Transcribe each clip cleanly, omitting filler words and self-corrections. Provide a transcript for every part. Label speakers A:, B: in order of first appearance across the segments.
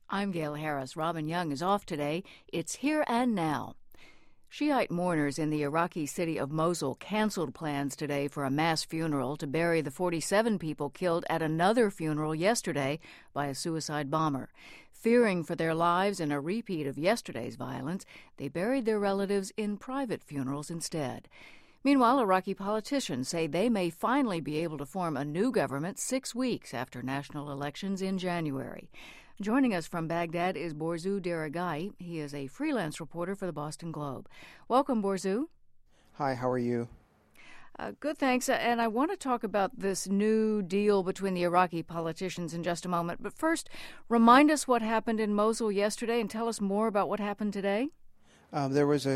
A: I'm Gail Harris. Robin Young is off today. It's Here and Now. Shiite mourners in the Iraqi city of Mosul canceled plans today for a mass funeral to bury the 47 people killed at another funeral yesterday by a suicide bomber. Fearing for their lives in a repeat of yesterday's violence, they buried their relatives in private funerals instead. Meanwhile, Iraqi politicians say they may finally be able to form a new government 6 weeks after national elections in January. Joining us from Baghdad is Borzou Daragahi. He is a freelance reporter for the Boston Globe. Welcome, Borzou.
B: Hi, how are you?
A: Good, thanks. And I want to talk about this new deal between the Iraqi politicians in just a moment. But first, remind us what happened in Mosul yesterday and tell us more about what happened today.
B: There was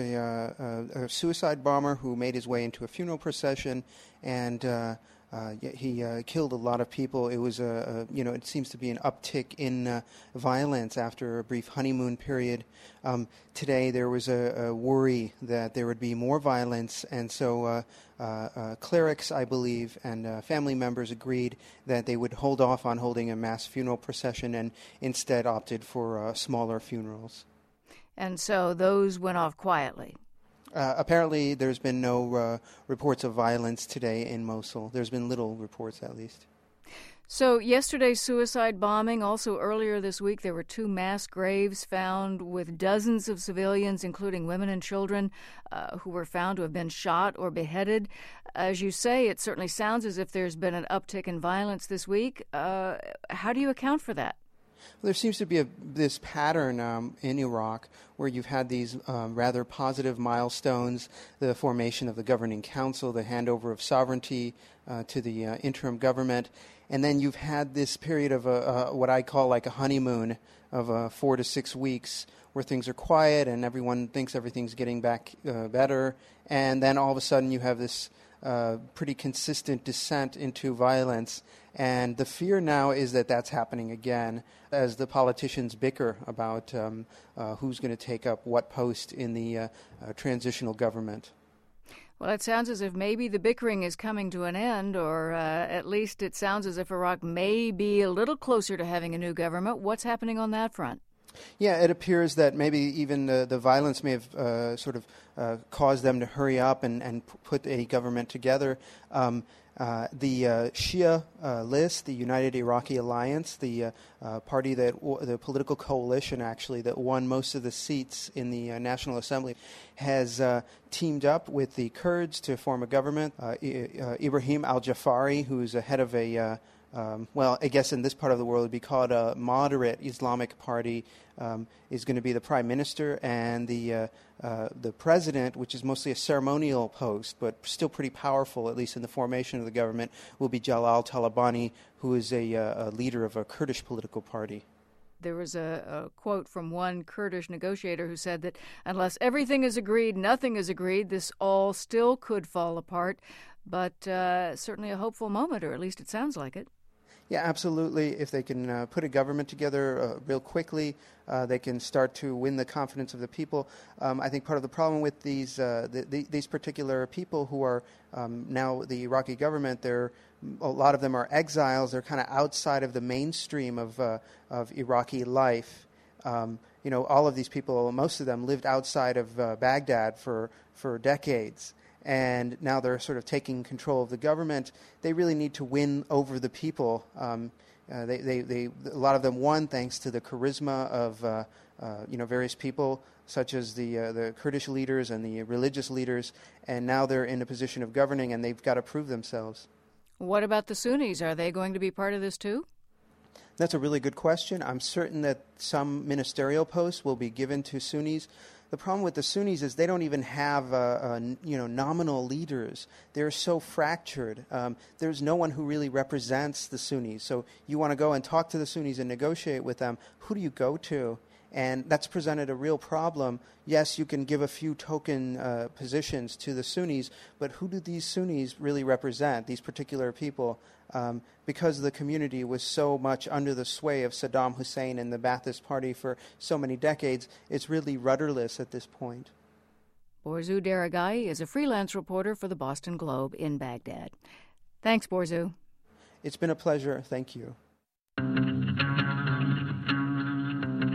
B: a suicide bomber who made his way into a funeral procession, and he killed a lot of people. It was it seems to be an uptick in violence after a brief honeymoon period. Today there was a worry that there would be more violence, and so clerics, I believe, and family members agreed that they would hold off on holding a mass funeral procession and instead opted for smaller funerals.
A: And so those went off quietly.
B: Apparently, there's been no reports of violence today in Mosul. There's been little reports, at least.
A: So yesterday's suicide bombing, also earlier this week, there were 2 mass graves found with dozens of civilians, including women and children, who were found to have been shot or beheaded. As you say, it certainly sounds as if there's been an uptick in violence this week. How do you account for that?
B: There seems to be this pattern in Iraq where you've had these rather positive milestones, the formation of the governing council, the handover of sovereignty to the interim government, and then you've had this period of what I call like a honeymoon of 4 to 6 weeks where things are quiet and everyone thinks everything's getting back better, and then all of a sudden you have this pretty consistent descent into violence. And the fear now is that that's happening again as the politicians bicker about who's going to take up what post in the transitional government.
A: Well, it sounds as if maybe the bickering is coming to an end, or at least it sounds as if Iraq may be a little closer to having a new government. What's happening on that front?
B: Yeah, it appears that maybe even the violence may have caused them to hurry up and put a government together. The Shia list, the United Iraqi Alliance, the party the political coalition actually that won most of the seats in the National Assembly, has teamed up with the Kurds to form a government. Ibrahim al-Jafari, who's a head of a I guess in this part of the world it would be called a moderate Islamic party, is going to be the prime minister, and the president, which is mostly a ceremonial post but still pretty powerful, at least in the formation of the government, will be Jalal Talabani, who is a leader of a Kurdish political party.
A: There was a quote from one Kurdish negotiator who said that unless everything is agreed, nothing is agreed. This all still could fall apart, but certainly a hopeful moment, or at least it sounds like it.
B: Yeah, absolutely. If they can put a government together real quickly, they can start to win the confidence of the people. I think part of the problem with these particular people who are now the Iraqi government, a lot of them are exiles. They're kind of outside of the mainstream of Iraqi life. All of these people, most of them lived outside of Baghdad for decades. And now they're sort of taking control of the government. They really need to win over the people. A lot of them won thanks to the charisma of various people, such as the Kurdish leaders and the religious leaders. And now they're in a position of governing, and they've got to prove themselves.
A: What about the Sunnis? Are they going to be part of this too?
B: That's a really good question. I'm certain that some ministerial posts will be given to Sunnis. The problem with the Sunnis is they don't even have nominal leaders. They're so fractured. There's no one who really represents the Sunnis. So you want to go and talk to the Sunnis and negotiate with them. Who do you go to? And that's presented a real problem. Yes, you can give a few token positions to the Sunnis, but who do these Sunnis really represent, these particular people? Because the community was so much under the sway of Saddam Hussein and the Ba'athist Party for so many decades, it's really rudderless at this point.
A: Borzou Daragahi is a freelance reporter for the Boston Globe in Baghdad. Thanks, Borzou.
B: It's been a pleasure. Thank you.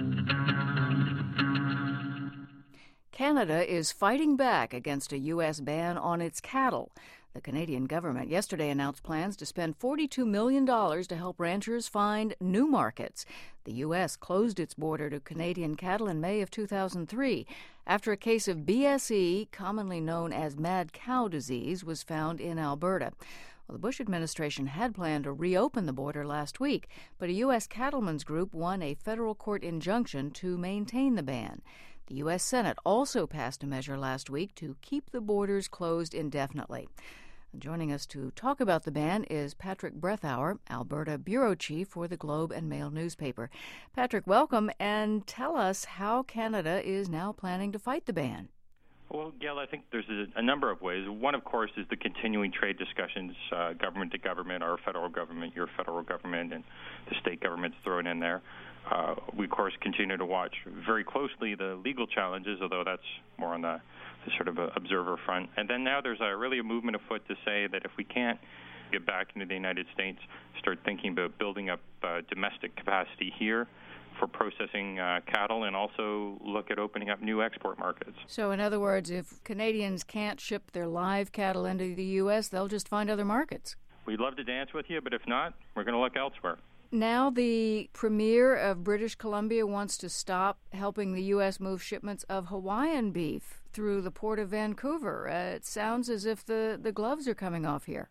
A: Canada is fighting back against a U.S. ban on its cattle. The Canadian government yesterday announced plans to spend $42 million to help ranchers find new markets. The U.S. closed its border to Canadian cattle in May of 2003 after a case of BSE, commonly known as mad cow disease, was found in Alberta. Well, the Bush administration had planned to reopen the border last week, but a U.S. cattlemen's group won a federal court injunction to maintain the ban. The U.S. Senate also passed a measure last week to keep the borders closed indefinitely. Joining us to talk about the ban is Patrick Breathauer, Alberta bureau chief for the Globe and Mail newspaper. Patrick, welcome, and tell us how Canada is now planning to fight the ban.
C: Well, Gail, I think there's a number of ways. One, of course, is the continuing trade discussions, government to government, our federal government, your federal government, and the state governments thrown in there. We, of course, continue to watch very closely the legal challenges, although that's more on the sort of observer front. And then now there's really a movement afoot to say that if we can't get back into the United States, start thinking about building up domestic capacity here for processing cattle, and also look at opening up new export markets.
A: So, in other words, if Canadians can't ship their live cattle into the U.S., they'll just find other markets.
C: We'd love to dance with you, but if not, we're going to look elsewhere.
A: Now the Premier of British Columbia wants to stop helping the U.S. move shipments of Hawaiian beef through the port of Vancouver. It sounds as if the gloves are coming off here.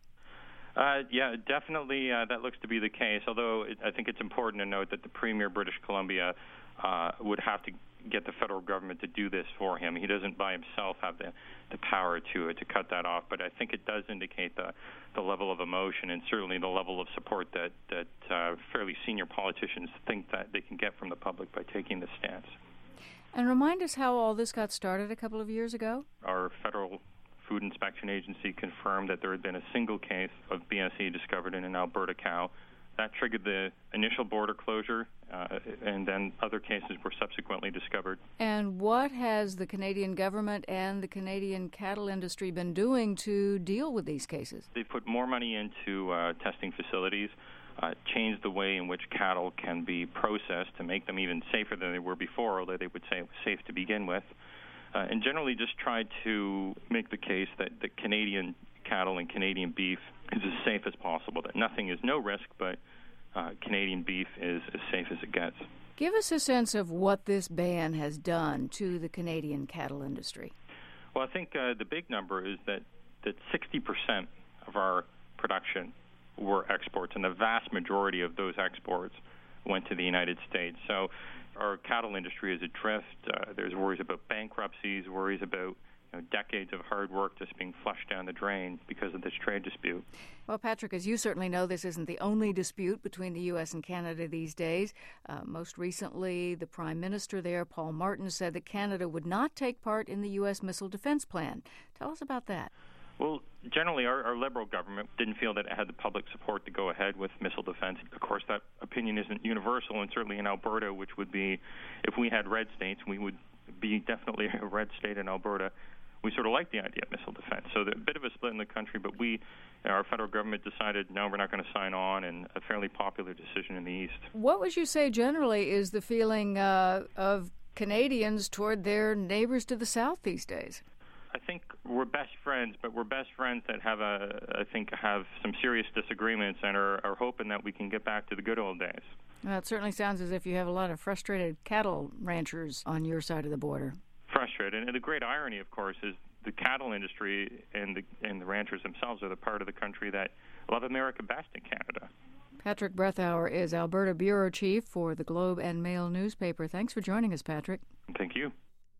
C: Yeah, definitely that looks to be the case, although I think it's important to note that the Premier of British Columbia would have to get the federal government to do this for him. He doesn't by himself have the power to cut that off, but I think it does indicate the level of emotion and certainly the level of support that fairly senior politicians think that they can get from the public by taking this stance.
A: And remind us how all this got started a couple of years ago.
C: Our federal Food Inspection Agency confirmed that there had been a single case of BSE discovered in an Alberta cow. That triggered the initial border closure, and then other cases were subsequently discovered.
A: And what has the Canadian government and the Canadian cattle industry been doing to deal with these cases?
C: They've put more money into testing facilities, changed the way in which cattle can be processed to make them even safer than they were before, although they would say it was safe to begin with. And generally just tried to make the case that the Canadian cattle and Canadian beef is as safe as possible, that nothing is no risk, but Canadian beef is as safe as it gets.
A: Give us a sense of what this ban has done to the Canadian cattle industry.
C: Well, I think the big number is that 60% of our production were exports, and the vast majority of those exports went to the United States. So our cattle industry is adrift. There's worries about bankruptcies, worries about decades of hard work just being flushed down the drain because of this trade dispute.
A: Well, Patrick, as you certainly know, this isn't the only dispute between the U.S. and Canada these days. Most recently, the Prime Minister there, Paul Martin, said that Canada would not take part in the U.S. missile defense plan. Tell us about that.
C: Well, generally, our Liberal government didn't feel that it had the public support to go ahead with missile defense. Of course, that opinion isn't universal, and certainly in Alberta, which would be, if we had red states, we would be definitely a red state in Alberta. We sort of like the idea of missile defense. So there's a bit of a split in the country, but our federal government decided, no, we're not going to sign on, and a fairly popular decision in the East.
A: What would you say generally is the feeling of Canadians toward their neighbors to the south these days?
C: I think we're best friends, but we're best friends that have some serious disagreements and are hoping that we can get back to the good old days.
A: Well, it certainly sounds as if you have a lot of frustrated cattle ranchers on your side of the border.
C: Frustrated. And the great irony, of course, is the cattle industry and the ranchers themselves are the part of the country that love America best in Canada.
A: Patrick Breathauer is Alberta bureau chief for the Globe and Mail newspaper. Thanks for joining us, Patrick.
C: Thank you.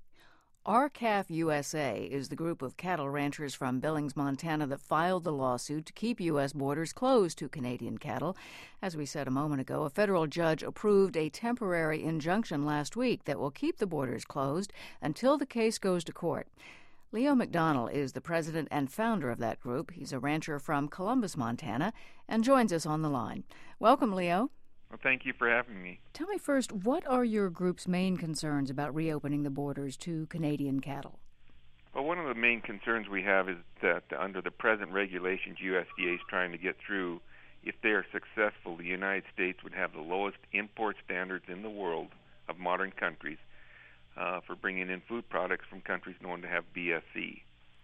A: R-CALF USA is the group of cattle ranchers from Billings, Montana that filed the lawsuit to keep U.S. borders closed to Canadian cattle. As we said a moment ago, a federal judge approved a temporary injunction last week that will keep the borders closed until the case goes to court. Leo McDonnell is the president and founder of that group. He's a rancher from Columbus, Montana, and joins us on the line. Welcome, Leo.
D: Well, thank you for having me.
A: Tell me first, what are your group's main concerns about reopening the borders to Canadian cattle?
D: Well, one of the main concerns we have is that under the present regulations USDA is trying to get through, if they are successful, the United States would have the lowest import standards in the world of modern countries. for bringing in food products from countries known to have BSE.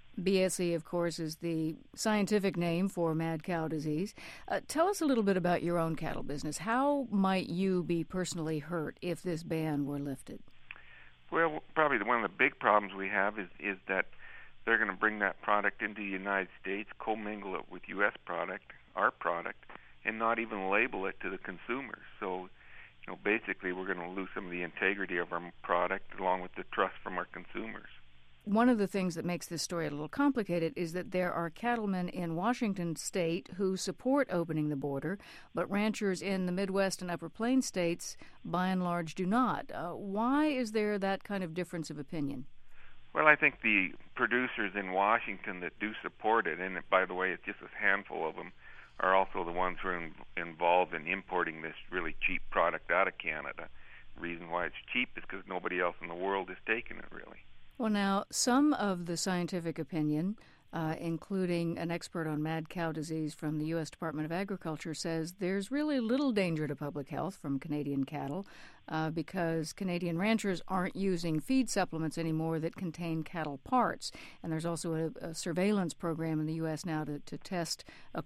A: BSE, of course, is the scientific name for mad cow disease. Tell us a little bit about your own cattle business. How might you be personally hurt if this ban were lifted?
D: Well, probably one of the big problems we have is that they're going to bring that product into the United States, commingle it with U.S. product, our product, and not even label it to the consumers. So, basically we're going to lose some of the integrity of our product along with the trust from our consumers.
A: One of the things that makes this story a little complicated is that there are cattlemen in Washington state who support opening the border, but ranchers in the Midwest and Upper Plains states, by and large, do not. Why is there that kind of difference of opinion?
D: Well, I think the producers in Washington that do support it, and by the way, it's just a handful of them, are also the ones who are involved in importing this really cheap product out of Canada. The reason why it's cheap is because nobody else in the world is taking it, really.
A: Well, now, some of the scientific opinion, including an expert on mad cow disease from the U.S. Department of Agriculture, says there's really little danger to public health from Canadian cattle because Canadian ranchers aren't using feed supplements anymore that contain cattle parts. And there's also a surveillance program in the U.S. now to test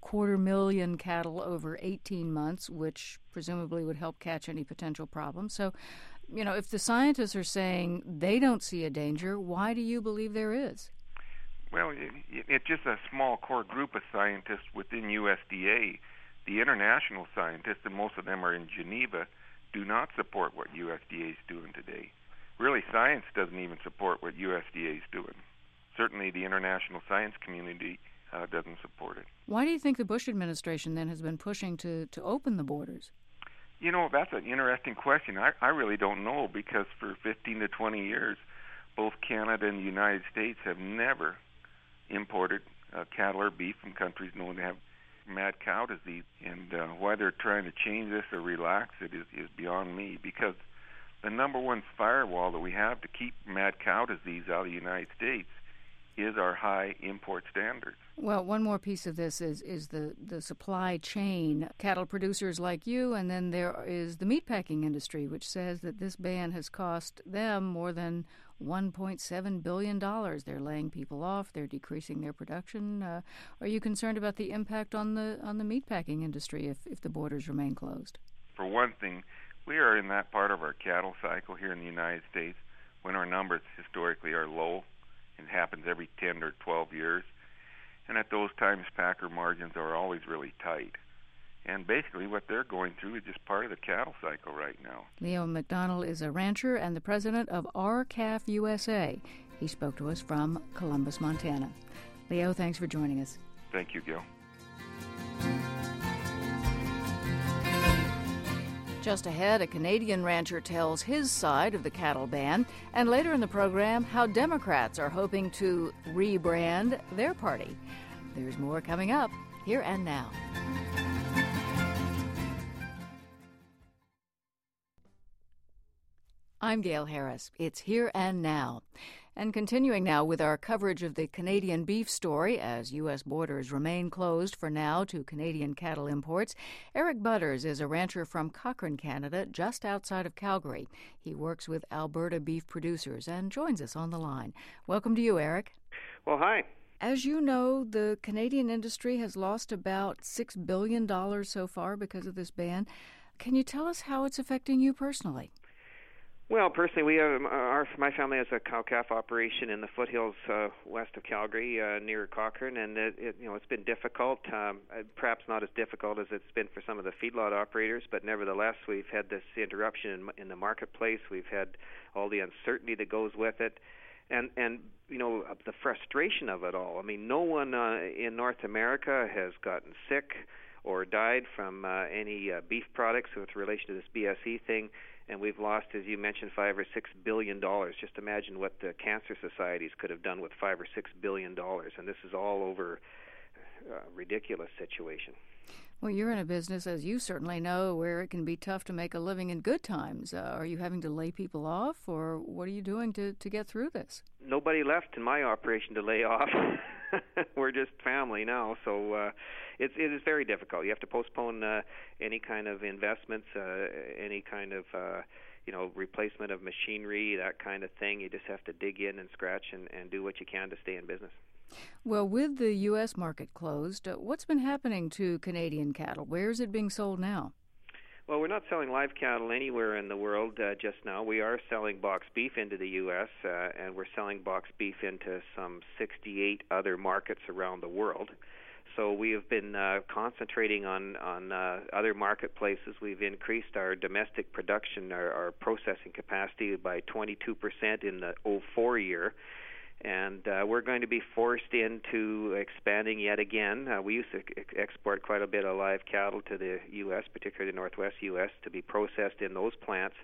A: 250,000 cattle over 18 months, which presumably would help catch any potential problems. So, if the scientists are saying they don't see a danger, why do you believe there is?
D: Well, it's just a small core group of scientists within USDA. The international scientists, and most of them are in Geneva, do not support what USDA is doing today. Really, science doesn't even support what USDA is doing. Certainly the international science community doesn't support it.
A: Why do you think the Bush administration then has been pushing to open the borders?
D: That's an interesting question. I really don't know, because for 15 to 20 years, both Canada and the United States have never imported cattle or beef from countries known to have mad cow disease. And why they're trying to change this or relax it is beyond me, because the number one firewall that we have to keep mad cow disease out of the United States is our high import standards.
A: Well, one more piece of this is the supply chain. Cattle producers like you, and then there is the meatpacking industry, which says that this ban has cost them more than $1.7 billion. They're laying people off. They're decreasing their production. Are you concerned about the impact on the meatpacking industry if the borders remain closed?
D: For one thing, we are in that part of our cattle cycle here in the United States when our numbers historically are low. It happens every 10 or 12 years. And at those times, packer margins are always really tight. And basically what they're going through is just part of the cattle cycle right now.
A: Leo McDonald is a rancher and the president of R-CALF USA. He spoke to us from Columbus, Montana. Leo, thanks for joining us.
D: Thank you, Gil.
A: Just ahead, a Canadian rancher tells his side of the cattle ban, and later in the program, how Democrats are hoping to rebrand their party. There's more coming up, here and now. I'm Gail Harris. It's Here and Now. And continuing now with our coverage of the Canadian beef story as U.S. borders remain closed for now to Canadian cattle imports, Eric Butters is a rancher from Cochrane, Canada, just outside of Calgary. He works with Alberta beef producers and joins us on the line. Welcome to you, Eric.
E: Well, hi.
A: As you know, the Canadian industry has lost about $6 billion so far because of this ban. Can you tell us how it's affecting you personally?
E: Well, personally, we have my family has a cow-calf operation in the foothills west of Calgary, near Cochrane, and it's been difficult. Perhaps not as difficult as it's been for some of the feedlot operators, but nevertheless, we've had this interruption in the marketplace. We've had all the uncertainty that goes with it, and the frustration of it all. I mean, no one in North America has gotten sick or died from any beef products with relation to this BSE thing. And we've lost, as you mentioned, $5 or $6 billion. Just imagine what the cancer societies could have done with $5 or $6 billion. And this is all over a ridiculous situation.
A: Well, you're in a business, as you certainly know, where it can be tough to make a living in good times. Are you having to lay people off, or what are you doing to get through this?
E: Nobody left in my operation to lay off. we're just family now. So it is very difficult. You have to postpone any kind of investments, any kind of replacement of machinery, that kind of thing. You just have to dig in and scratch and do what you can to stay in business.
A: Well, with the U.S. market closed, what's been happening to Canadian cattle? Where is it being sold now?
E: Well, we're not selling live cattle anywhere in the world just now. We are selling boxed beef into the U.S., and we're selling boxed beef into some 68 other markets around the world. So we have been concentrating on other marketplaces. We've increased our domestic production, our processing capacity by 22% in the 2004 year. And we're going to be forced into expanding yet again. We used to export quite a bit of live cattle to the U.S., particularly the Northwest U.S., to be processed in those plants.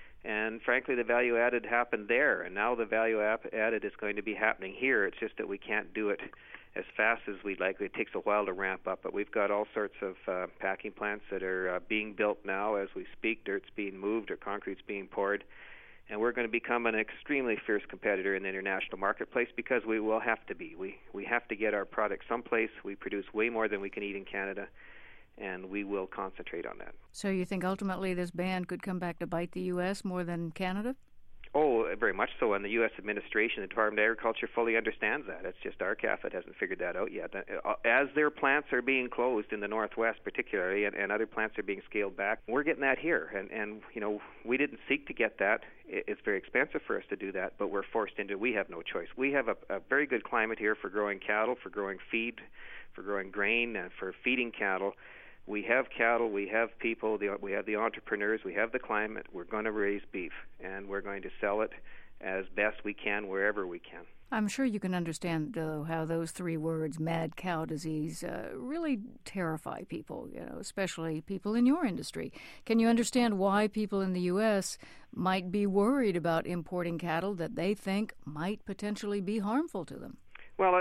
E: And frankly, the value added happened there, and now the value added is going to be happening here. It's just that we can't do it as fast as we'd like. It takes a while to ramp up, but we've got all sorts of packing plants that are being built now as we speak. Dirt's being moved or concrete's being poured. And we're going to become an extremely fierce competitor in the international marketplace because we will have to be. We have to get our product someplace. We produce way more than we can eat in Canada, and we will concentrate on that.
A: So you think ultimately this ban could come back to bite the U.S. more than Canada?
E: Oh, very much so. And the U.S. administration, the Department of Agriculture, fully understands that. It's just RCAF that hasn't figured that out yet. As their plants are being closed in the Northwest particularly, and other plants are being scaled back, we're getting that here. And we didn't seek to get that. It's very expensive for us to do that, but we're forced into it. We have no choice. We have a very good climate here for growing cattle, for growing feed, for growing grain, and for feeding cattle. We have cattle, we have people, we have the entrepreneurs, we have the climate. We're going to raise beef, and we're going to sell it as best we can wherever we can.
A: I'm sure you can understand, though, how those three words, mad cow disease, really terrify people, especially people in your industry. Can you understand why people in the U.S. might be worried about importing cattle that they think might potentially be harmful to them?
E: Well,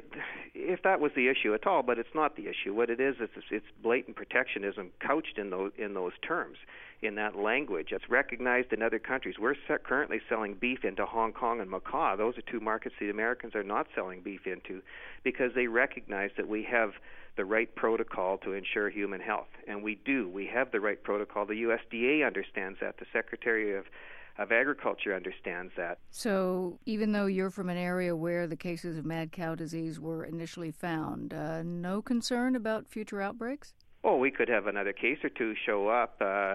E: if that was the issue at all, but it's not the issue. What it is it's blatant protectionism couched in those terms, in that language. It's recognized in other countries. We're currently selling beef into Hong Kong and Macau. Those are two markets the Americans are not selling beef into because they recognize that we have the right protocol to ensure human health. And we do. We have the right protocol. The USDA understands that. The Secretary of Agriculture understands that.
A: So even though you're from an area where the cases of mad cow disease were initially found, no concern about future outbreaks?
E: Oh, we could have another case or two show up.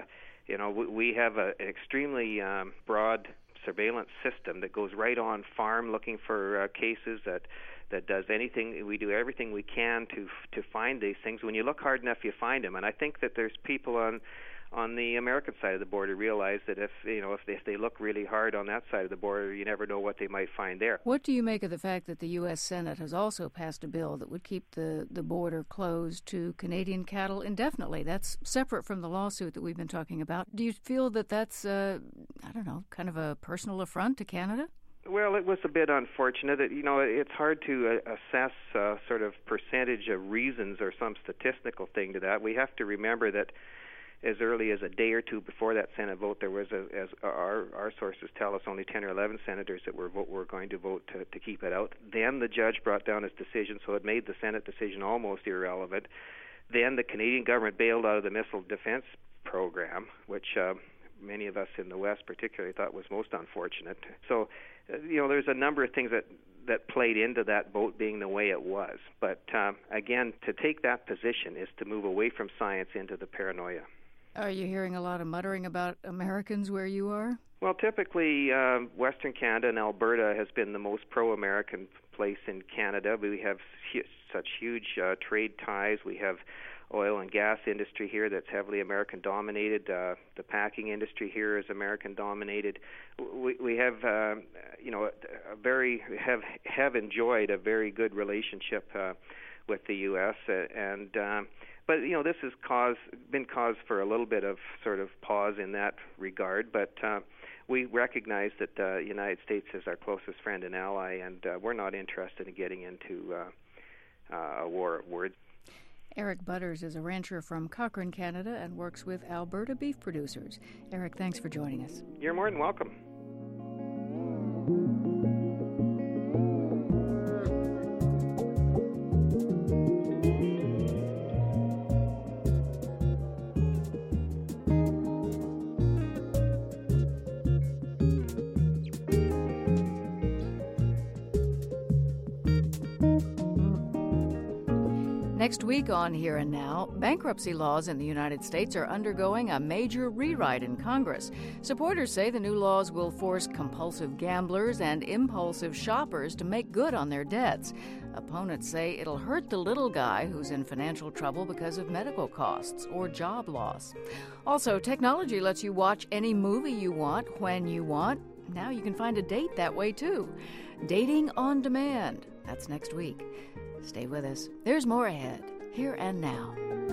E: We have an extremely broad surveillance system that goes right on farm looking for cases that does anything. We do everything we can to find these things. When you look hard enough, you find them. And I think that there's people on the American side of the border realize that if they look really hard on that side of the border, you never know what they might find there.
A: What do you make of the fact that the U.S. Senate has also passed a bill that would keep the border closed to Canadian cattle indefinitely? That's separate from the lawsuit that we've been talking about. Do you feel that that's, kind of a personal affront to Canada?
E: Well, it was a bit unfortunate. It's hard to assess sort of percentage of reasons or some statistical thing to that. We have to remember that as early as a day or two before that Senate vote, there was, as our sources tell us, only 10 or 11 senators that were going to vote to keep it out. Then the judge brought down his decision, so it made the Senate decision almost irrelevant. Then the Canadian government bailed out of the Missile Defense Program, which many of us in the West particularly thought was most unfortunate. So, there's a number of things that played into that vote being the way it was. But again, to take that position is to move away from science into the paranoia.
A: Are you hearing a lot of muttering about Americans where you are?
E: Well, typically, Western Canada and Alberta has been the most pro-American place in Canada. We have such huge trade ties. We have oil and gas industry here that's heavily American-dominated. The packing industry here is American-dominated. We have, have enjoyed a very good relationship with the U.S. But this has been cause for a little bit of sort of pause in that regard. But we recognize that the United States is our closest friend and ally, and we're not interested in getting into a war of words.
A: Eric Butters is a rancher from Cochrane, Canada, and works with Alberta beef producers. Eric, thanks for joining us.
E: You're more than welcome.
A: Next week on Here and Now, bankruptcy laws in the United States are undergoing a major rewrite in Congress. Supporters say the new laws will force compulsive gamblers and impulsive shoppers to make good on their debts. Opponents say it'll hurt the little guy who's in financial trouble because of medical costs or job loss. Also, technology lets you watch any movie you want when you want. Now you can find a date that way, too. Dating on demand. That's next week. Stay with us. There's more ahead, Here and Now.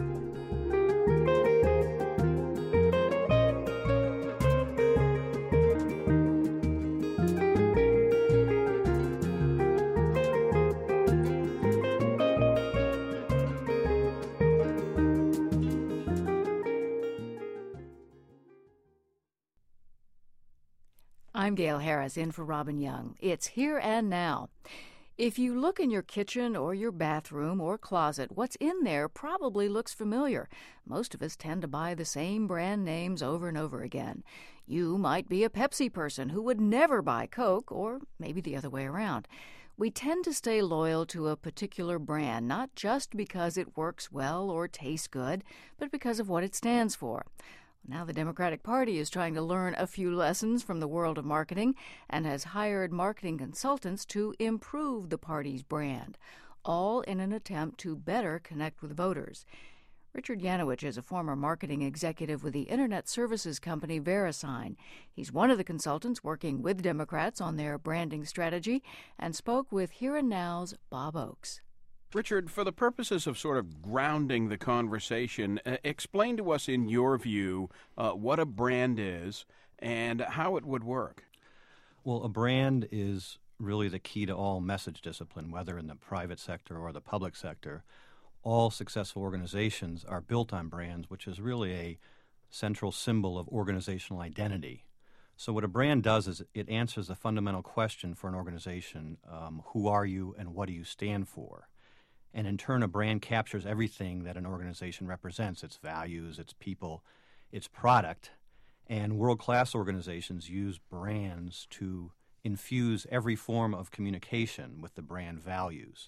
A: I'm Gail Harris, in for Robin Young. It's Here and Now. If you look in your kitchen or your bathroom or closet, what's in there probably looks familiar. Most of us tend to buy the same brand names over and over again. You might be a Pepsi person who would never buy Coke, or maybe the other way around. We tend to stay loyal to a particular brand, not just because it works well or tastes good, but because of what it stands for. Now the Democratic Party is trying to learn a few lessons from the world of marketing and has hired marketing consultants to improve the party's brand, all in an attempt to better connect with voters. Richard Yanowich is a former marketing executive with the internet services company VeriSign. He's one of the consultants working with Democrats on their branding strategy and spoke with Here and Now's Bob Oakes.
F: Richard, for the purposes of sort of grounding the conversation, explain to us, in your view, what a brand is and how it would work.
G: Well, a brand is really the key to all message discipline, whether in the private sector or the public sector. All successful organizations are built on brands, which is really a central symbol of organizational identity. So what a brand does is it answers the fundamental question for an organization, who are you and what do you stand for? And in turn, a brand captures everything that an organization represents, its values, its people, its product. And world-class organizations use brands to infuse every form of communication with the brand values.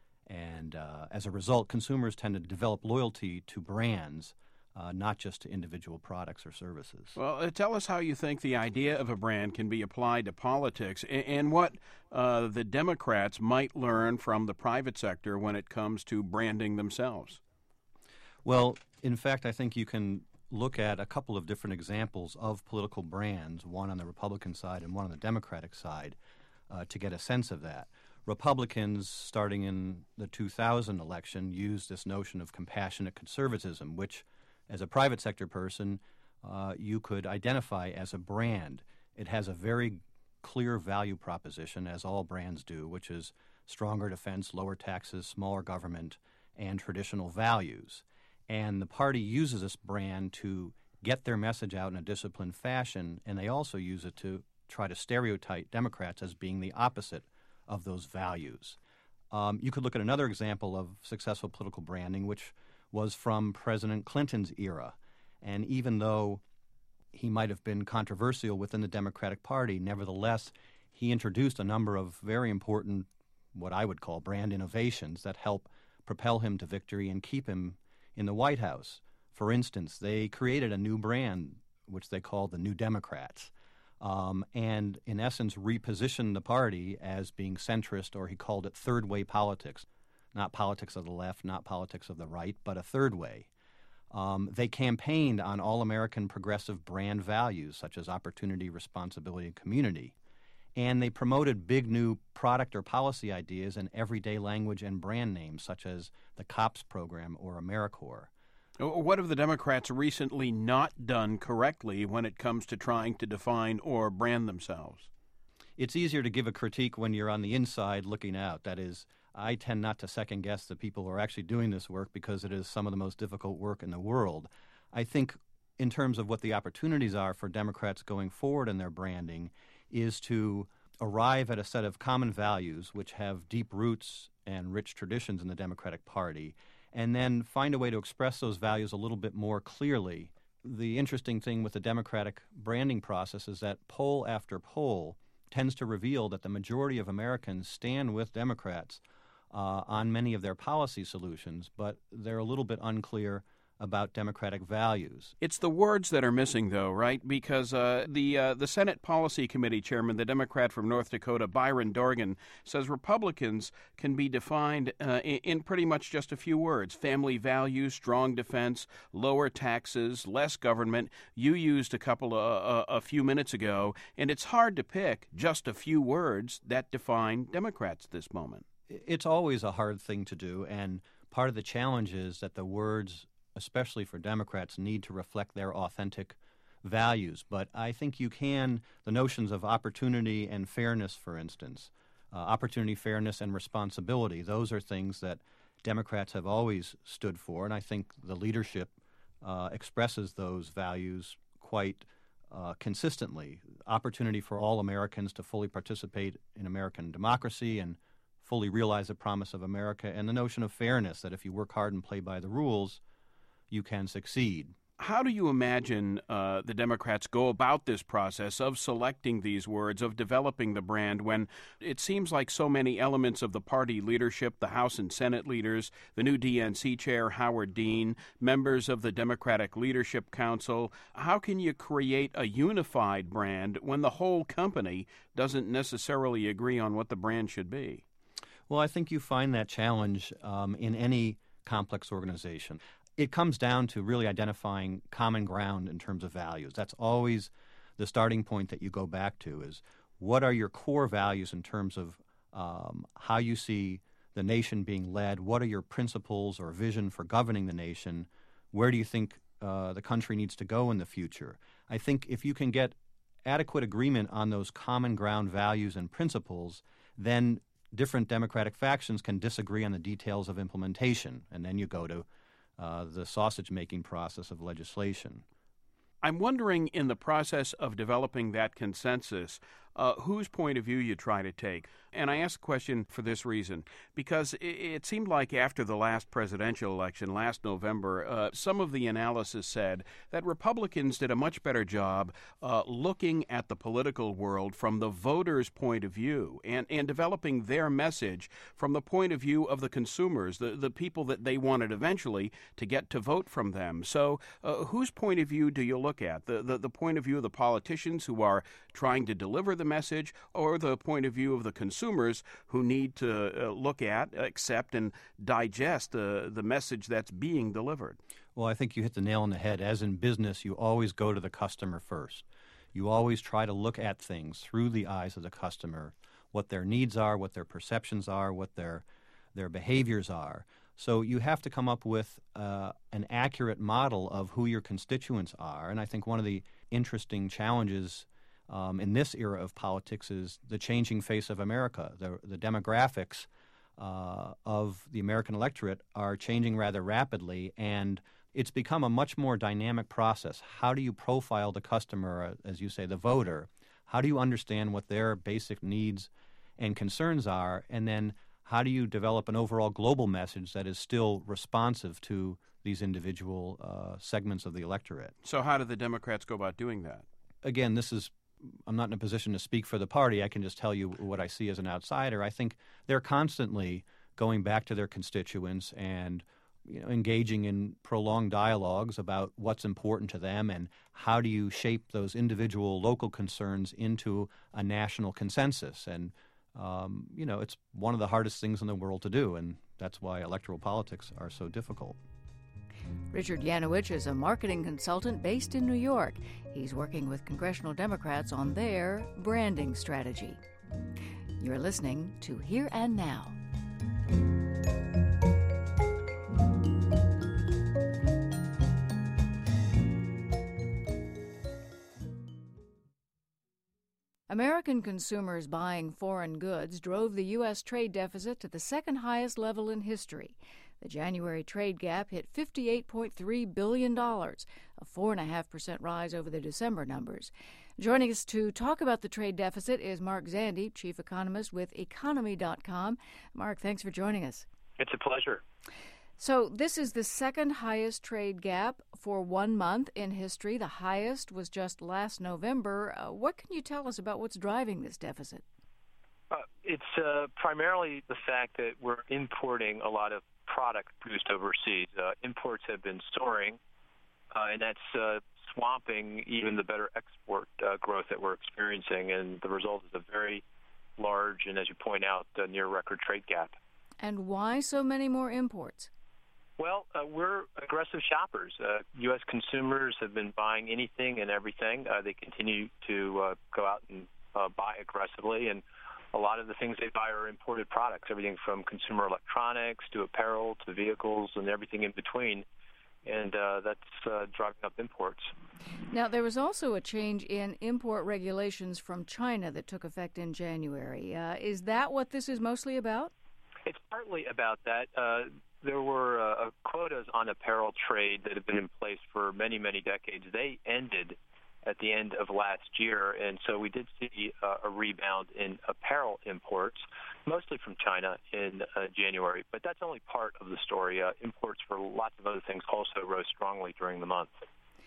G: And as a result, consumers tend to develop loyalty to brands, not just to individual products or services.
F: Well, tell us how you think the idea of a brand can be applied to politics and what the Democrats might learn from the private sector when it comes to branding themselves.
G: Well, in fact, I think you can look at a couple of different examples of political brands, one on the Republican side and one on the Democratic side, to get a sense of that. Republicans, starting in the 2000 election, used this notion of compassionate conservatism, which as a private sector person, you could identify as a brand. It has a very clear value proposition, as all brands do, which is stronger defense, lower taxes, smaller government, and traditional values. And the party uses this brand to get their message out in a disciplined fashion, and they also use it to try to stereotype Democrats as being the opposite of those values. You could look at another example of successful political branding, which was from President Clinton's era. And even though he might have been controversial within the Democratic Party, nevertheless, he introduced a number of very important, what I would call brand innovations that help propel him to victory and keep him in the White House. For instance, they created a new brand, which they called the New Democrats, and in essence repositioned the party as being centrist, or he called it third-way politics. Not politics of the left, not politics of the right, but a third way. They campaigned on all-American progressive brand values such as opportunity, responsibility, and community. And they promoted big new product or policy ideas in everyday language and brand names such as the COPS program or AmeriCorps.
F: What have the Democrats recently not done correctly when it comes to trying to define or brand themselves?
G: It's easier to give a critique when you're on the inside looking out. That is, I tend not to second-guess the people who are actually doing this work because it is some of the most difficult work in the world. I think in terms of what the opportunities are for Democrats going forward in their branding is to arrive at a set of common values which have deep roots and rich traditions in the Democratic Party, and then find a way to express those values a little bit more clearly. The interesting thing with the Democratic branding process is that poll after poll tends to reveal that the majority of Americans stand with Democrats on many of their policy solutions, but they're a little bit unclear about democratic values.
F: It's the words that are missing, though, right? Because the Senate Policy Committee chairman, the Democrat from North Dakota, Byron Dorgan, says Republicans can be defined in pretty much just a few words: family values, strong defense, lower taxes, less government. You used a few minutes ago, and it's hard to pick just a few words that define Democrats this moment.
G: It's always a hard thing to do, and part of the challenge is that the words, especially for Democrats, need to reflect their authentic values. But I think the notions of opportunity and fairness, for instance, opportunity, fairness, and responsibility, those are things that Democrats have always stood for, and I think the leadership expresses those values quite consistently. Opportunity for all Americans to fully participate in American democracy and fully realize the promise of America, and the notion of fairness, that if you work hard and play by the rules, you can succeed.
F: How do you imagine the Democrats go about this process of selecting these words, of developing the brand, when it seems like so many elements of the party leadership, the House and Senate leaders, the new DNC chair, Howard Dean, members of the Democratic Leadership Council, how can you create a unified brand when the whole company doesn't necessarily agree on what the brand should be?
G: Well, I think you find that challenge in any complex organization. It comes down to really identifying common ground in terms of values. That's always the starting point that you go back to, is what are your core values in terms of how you see the nation being led? What are your principles or vision for governing the nation? Where do you think the country needs to go in the future? I think if you can get adequate agreement on those common ground values and principles, then different Democratic factions can disagree on the details of implementation, and then you go to the sausage-making process of legislation.
F: I'm wondering, in the process of developing that consensus, whose point of view you try to take. And I ask the question for this reason, because it seemed like after the last presidential election last November, some of the analysis said that Republicans did a much better job looking at the political world from the voters' point of view and developing their message from the point of view of the consumers, the people that they wanted eventually to get to vote from them. So whose point of view do you look at? The point of view of the politicians who are trying to deliver the message, or the point of view of the consumers who need to look at, accept, and digest the message that's being delivered?
G: Well, I think you hit the nail on the head. As in business, you always go to the customer first. You always try to look at things through the eyes of the customer, what their needs are, what their perceptions are, what their behaviors are. So you have to come up with an accurate model of who your constituents are. And I think one of the interesting challenges in this era of politics is the changing face of America. The demographics of the American electorate are changing rather rapidly, and it's become a much more dynamic process. How do you profile the customer, as you say, the voter? How do you understand what their basic needs and concerns are? And then how do you develop an overall global message that is still responsive to these individual segments of the electorate?
F: So how do the Democrats go about doing that?
G: Again, I'm not in a position to speak for the party. I can just tell you what I see as an outsider. I think they're constantly going back to their constituents and engaging in prolonged dialogues about what's important to them and how do you shape those individual local concerns into a national consensus. And, it's one of the hardest things in the world to do, and that's why electoral politics are so difficult.
A: Richard Yanowitz is a marketing consultant based in New York. He's working with congressional Democrats on their branding strategy. You're listening to Here and Now. American consumers buying foreign goods drove the U.S. trade deficit to the second highest level in history. The January trade gap hit $58.3 billion, a 4.5% rise over the December numbers. Joining us to talk about the trade deficit is Mark Zandi, chief economist with Economy.com. Mark, thanks for joining us.
H: It's a pleasure.
A: So this is the second highest trade gap for 1 month in history. The highest was just last November. What can you tell us about what's driving this deficit?
H: it's primarily the fact that we're importing a lot of product produced overseas. Imports have been soaring, and that's swamping even the better export growth that we're experiencing, and the result is a very large and, as you point out, near record trade gap.
A: And why so many more imports?
H: Well, we're aggressive shoppers. U.S. consumers have been buying anything and everything. They continue to go out and buy aggressively, and a lot of the things they buy are imported products, everything from consumer electronics to apparel to vehicles and everything in between, and that's driving up imports.
A: Now, there was also a change in import regulations from China that took effect in January. Is that what this is mostly about?
H: It's partly about that. There were quotas on apparel trade that have been in place for many, many decades. They ended at the end of last year, and so we did see a rebound in apparel imports, mostly from China in January. But that's only part of the story. Imports for lots of other things also rose strongly during the month.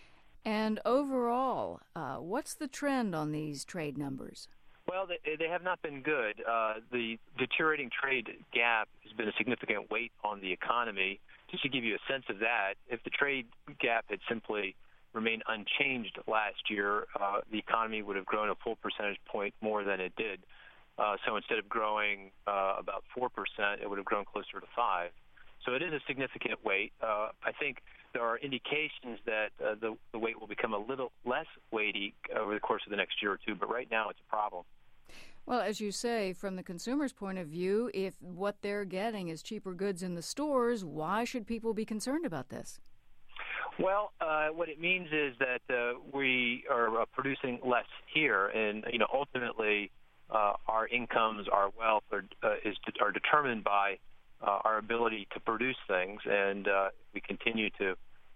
A: And overall, what's the trend on these trade numbers?
H: Well, they have not been good. The deteriorating trade gap has been a significant weight on the economy. Just to give you a sense of that, if the trade gap had simply remained unchanged last year, the economy would have grown a full percentage point more than it did. So instead of growing about 4%, it would have grown closer to 5%. So it is a significant weight. I think there are indications that the weight will become a little less weighty over the course of the next year or two, but right now it's a problem.
A: Well, as you say, from the consumer's point of view, if what they're getting is cheaper goods in the stores, why should people be concerned about this?
H: Well, what it means is that we are producing less here, and ultimately our incomes, our wealth are determined by our ability to produce things, and we continue to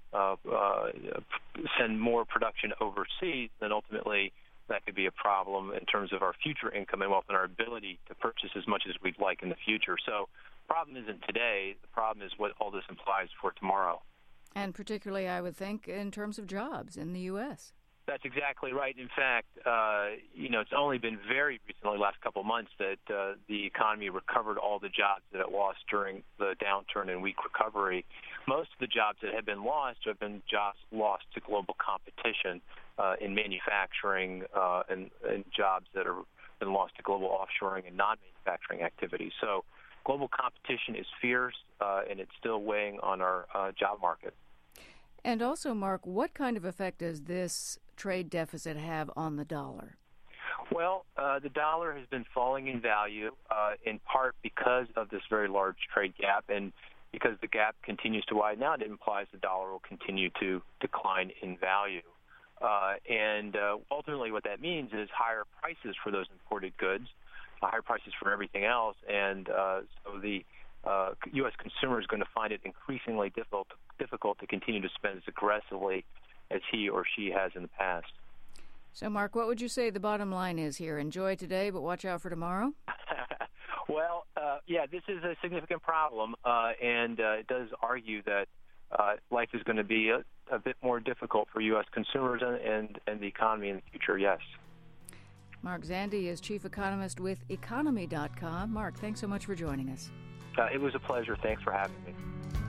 H: send more production overseas, then ultimately that could be a problem in terms of our future income and wealth and our ability to purchase as much as we'd like in the future. So the problem isn't today. The problem is what all this implies for tomorrow.
A: And particularly, I would think, in terms of jobs in the U.S.
H: That's exactly right. In fact, it's only been very recently, last couple of months, that the economy recovered all the jobs that it lost during the downturn and weak recovery. Most of the jobs that have been lost have been jobs lost to global competition in manufacturing and jobs that have been lost to global offshoring and non-manufacturing activities. So global competition is fierce, and it's still weighing on our job market.
A: And also, Mark, what kind of effect does this trade deficit have on the dollar?
H: Well, the dollar has been falling in value in part because of this very large trade gap, and because the gap continues to widen out, it implies the dollar will continue to decline in value. And ultimately what that means is higher prices for those imported goods, higher prices for everything else, and so the U.S. consumer is going to find it increasingly difficult to continue to spend as aggressively as he or she has in the past.
A: So, Mark, what would you say the bottom line is here? Enjoy today, but watch out for tomorrow?
H: Well, this is a significant problem, and it does argue that life is going to be a bit more difficult for U.S. consumers and the economy in the future, yes.
A: Mark Zandi is chief economist with Economy.com. Mark, thanks so much for joining us.
H: It was a pleasure. Thanks for having me.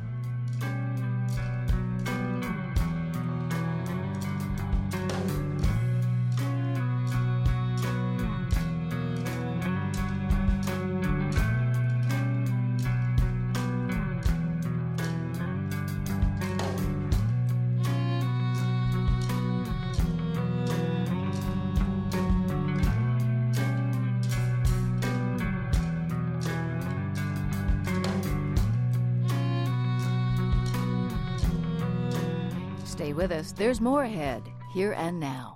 A: Stay with us. There's more ahead, here and now.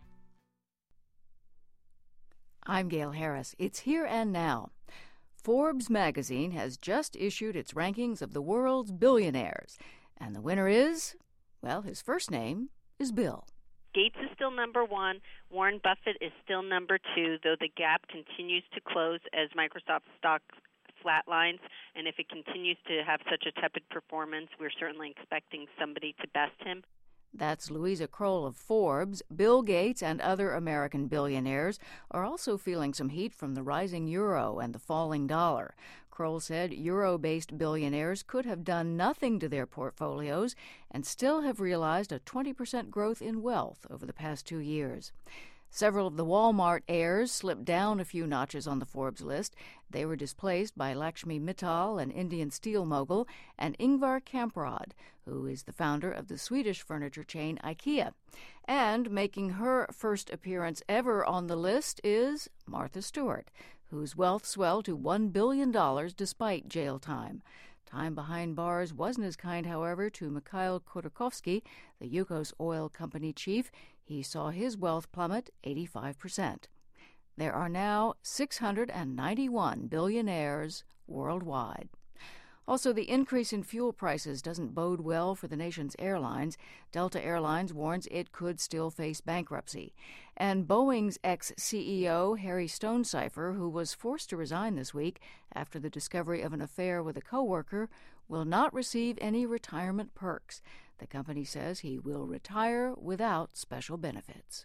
A: I'm Gail Harris. It's Here and Now. Forbes magazine has just issued its rankings of the world's billionaires. And the winner is, well, his first name is Bill.
I: Gates is still number one. Warren Buffett is still number two, though the gap continues to close as Microsoft stock flatlines. And if it continues to have such a tepid performance, we're certainly expecting somebody to best him.
A: That's Louisa Kroll of Forbes. Bill Gates and other American billionaires are also feeling some heat from the rising euro and the falling dollar. Kroll said euro-based billionaires could have done nothing to their portfolios and still have realized a 20% growth in wealth over the past 2 years. Several of the Walmart heirs slipped down a few notches on the Forbes list. They were displaced by Lakshmi Mittal, an Indian steel mogul, and Ingvar Kamprad, who is the founder of the Swedish furniture chain IKEA. And making her first appearance ever on the list is Martha Stewart, whose wealth swelled to $1 billion despite jail time. Time behind bars wasn't as kind, however, to Mikhail Khodorkovsky, the Yukos oil company chief. He saw his wealth plummet 85%. There are now 691 billionaires worldwide. Also, the increase in fuel prices doesn't bode well for the nation's airlines. Delta Airlines warns it could still face bankruptcy. And Boeing's ex-CEO, Harry Stonecipher, who was forced to resign this week after the discovery of an affair with a coworker, will not receive any retirement perks. The company says he will retire without special benefits.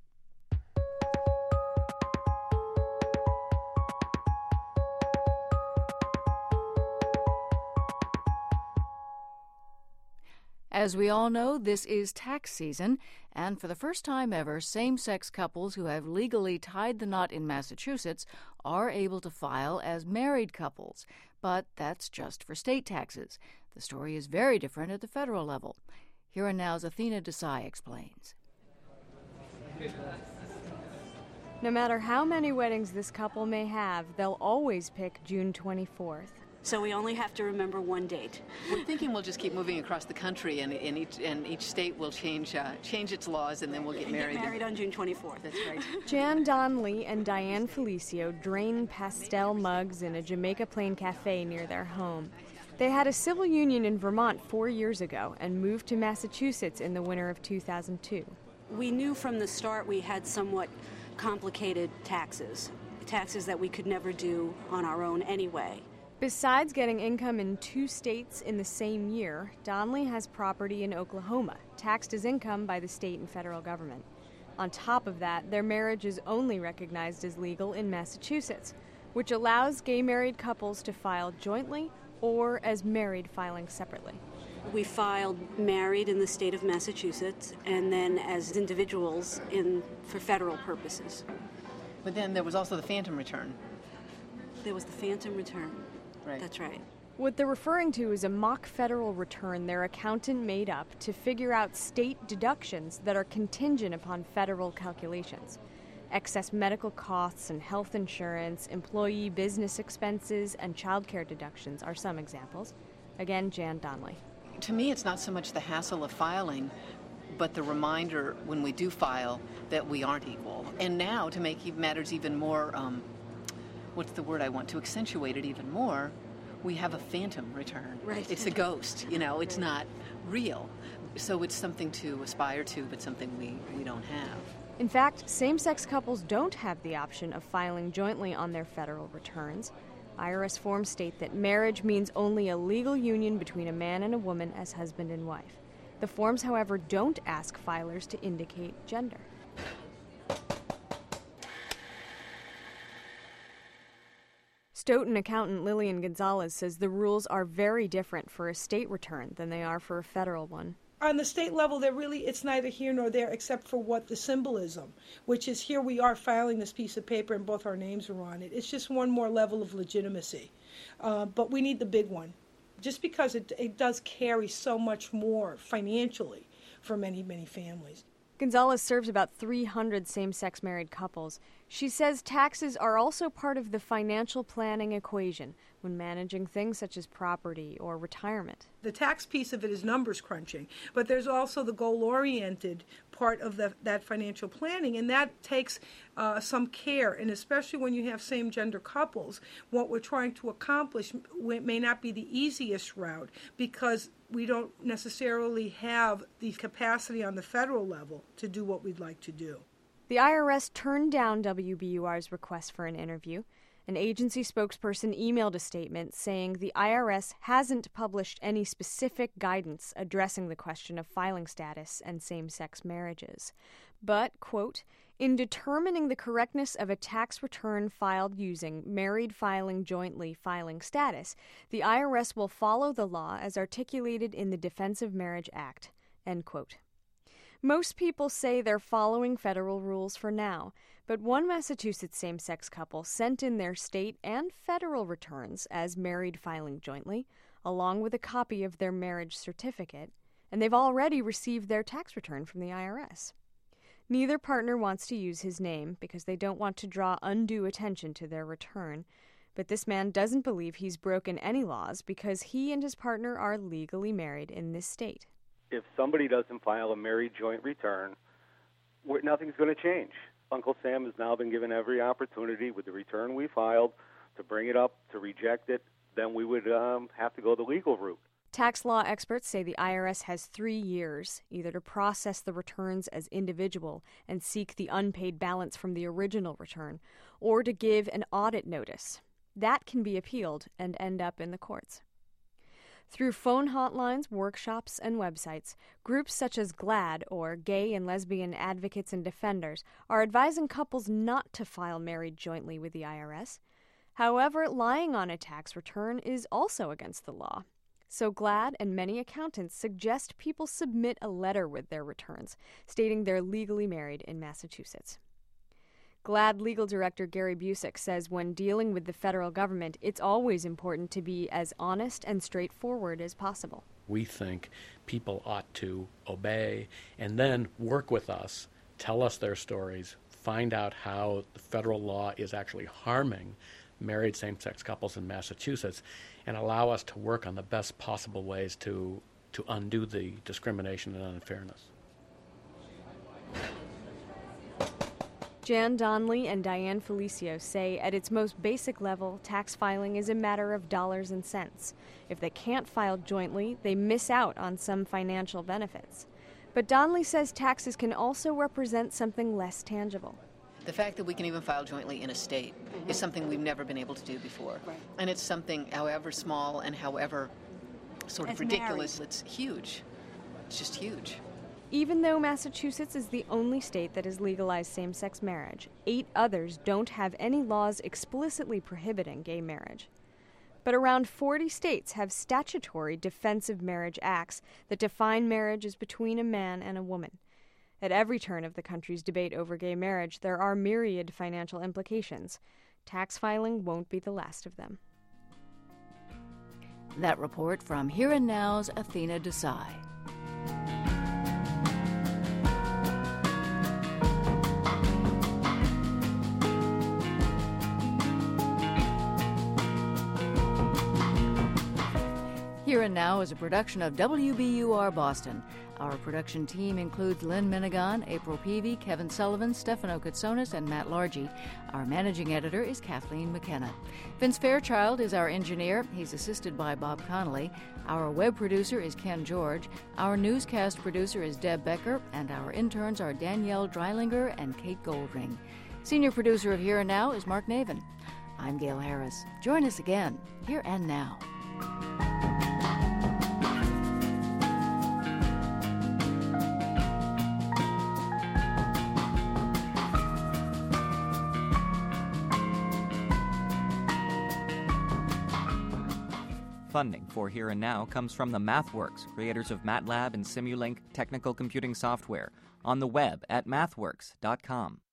A: As we all know, this is tax season, and for the first time ever, same-sex couples who have legally tied the knot in Massachusetts are able to file as married couples. But that's just for state taxes. The story is very different at the federal level. Here and Now's Athena Desai explains.
J: No matter how many weddings this couple may have, they'll always pick June 24th.
K: So we only have to remember one date.
L: We're thinking we'll just keep moving across the country, and each state will change its laws, and then we'll get married.
K: Get married on June 24th.
L: That's right.
J: Jan Donnelly and Diane Felicio drain pastel mugs in a Jamaica Plain cafe near their home. They had a civil union in Vermont 4 years ago and moved to Massachusetts in the winter of 2002.
K: We knew from the start we had somewhat complicated taxes that we could never do on our own anyway.
J: Besides getting income in 2 states in the same year, Donnelly has property in Oklahoma, taxed as income by the state and federal government. On top of that, their marriage is only recognized as legal in Massachusetts, which allows gay married couples to file jointly or as married filing separately.
K: We filed married in the state of Massachusetts and then as individuals for federal purposes.
L: But then there was also the phantom return.
K: There was the phantom return.
L: Right.
K: That's right.
J: What they're referring to is a mock federal return their accountant made up to figure out state deductions that are contingent upon federal calculations. Excess medical costs and health insurance, employee business expenses, and child care deductions are some examples. Again, Jan Donnelly.
L: To me, it's not so much the hassle of filing, but the reminder when we do file that we aren't equal. And now, to make matters even more what's the word I want, to accentuate it even more, we have a phantom return.
K: Right.
L: It's a ghost, it's not real. So it's something to aspire to, but something we don't have.
J: In fact, same-sex couples don't have the option of filing jointly on their federal returns. IRS forms state that marriage means only a legal union between a man and a woman as husband and wife. The forms, however, don't ask filers to indicate gender. Stoughton accountant Lillian Gonzalez says the rules are very different for a state return than they are for a federal one.
M: On the state level, it's neither here nor there except for what the symbolism, which is here we are filing this piece of paper and both our names are on it. It's just one more level of legitimacy. But we need the big one, just because it does carry so much more financially for many, many families.
J: Gonzalez serves about 300 same-sex married couples. She says taxes are also part of the financial planning equation when managing things such as property or retirement.
M: The tax piece of it is numbers crunching, but there's also the goal-oriented part of that financial planning, and that takes some care, and especially when you have same-gender couples, what we're trying to accomplish may not be the easiest route because we don't necessarily have the capacity on the federal level to do what we'd like to do.
J: The IRS turned down WBUR's request for an interview, An agency spokesperson emailed a statement saying the IRS hasn't published any specific guidance addressing the question of filing status and same-sex marriages. But, quote, in determining the correctness of a tax return filed using married filing jointly filing status, the IRS will follow the law as articulated in the Defense of Marriage Act, end quote. Most people say they're following federal rules for now, but one Massachusetts same-sex couple sent in their state and federal returns as married filing jointly, along with a copy of their marriage certificate, and they've already received their tax return from the IRS. Neither partner wants to use his name because they don't want to draw undue attention to their return, but this man doesn't believe he's broken any laws because he and his partner are legally married in this state.
N: If somebody doesn't file a married joint return, nothing's going to change. Uncle Sam has now been given every opportunity with the return we filed to bring it up, to reject it. Then we would have to go the legal route.
J: Tax law experts say the IRS has 3 years, either to process the returns as individual and seek the unpaid balance from the original return, or to give an audit notice. That can be appealed and end up in the courts. Through phone hotlines, workshops, and websites, groups such as GLAAD, or Gay and Lesbian Advocates and Defenders, are advising couples not to file married jointly with the IRS. However, lying on a tax return is also against the law. So GLAAD and many accountants suggest people submit a letter with their returns, stating they're legally married in Massachusetts. GLAAD legal director Gary Busick says when dealing with the federal government, it's always important to be as honest and straightforward as possible.
O: We think people ought to obey and then work with us, tell us their stories, find out how the federal law is actually harming married same-sex couples in Massachusetts, and allow us to work on the best possible ways to undo the discrimination and unfairness.
J: Jan Donnelly and Diane Felicio say at its most basic level, tax filing is a matter of dollars and cents. If they can't file jointly, they miss out on some financial benefits. But Donnelly says taxes can also represent something less tangible.
L: The fact that we can even file jointly in a state is something we've never been able to do before. Right. And it's something, however small and however sort of ridiculous, it's huge. It's just huge.
J: Even though Massachusetts is the only state that has legalized same-sex marriage, 8 others don't have any laws explicitly prohibiting gay marriage. But around 40 states have statutory Defense of Marriage Acts that define marriage as between a man and a woman. At every turn of the country's debate over gay marriage, there are myriad financial implications. Tax filing won't be the last of them.
A: That report from Here and Now's Athena Desai. Here and Now is a production of WBUR Boston. Our production team includes Lynn Minigan, April Peavy, Kevin Sullivan, Stefano Katsonis, and Matt Largy. Our managing editor is Kathleen McKenna. Vince Fairchild is our engineer. He's assisted by Bob Connolly. Our web producer is Ken George. Our newscast producer is Deb Becker. And our interns are Danielle Dreilinger and Kate Goldring. Senior producer of Here and Now is Mark Navin. I'm Gail Harris. Join us again, Here and Now.
P: Funding for Here and Now comes from the MathWorks, creators of MATLAB and Simulink technical computing software, on the web at mathworks.com.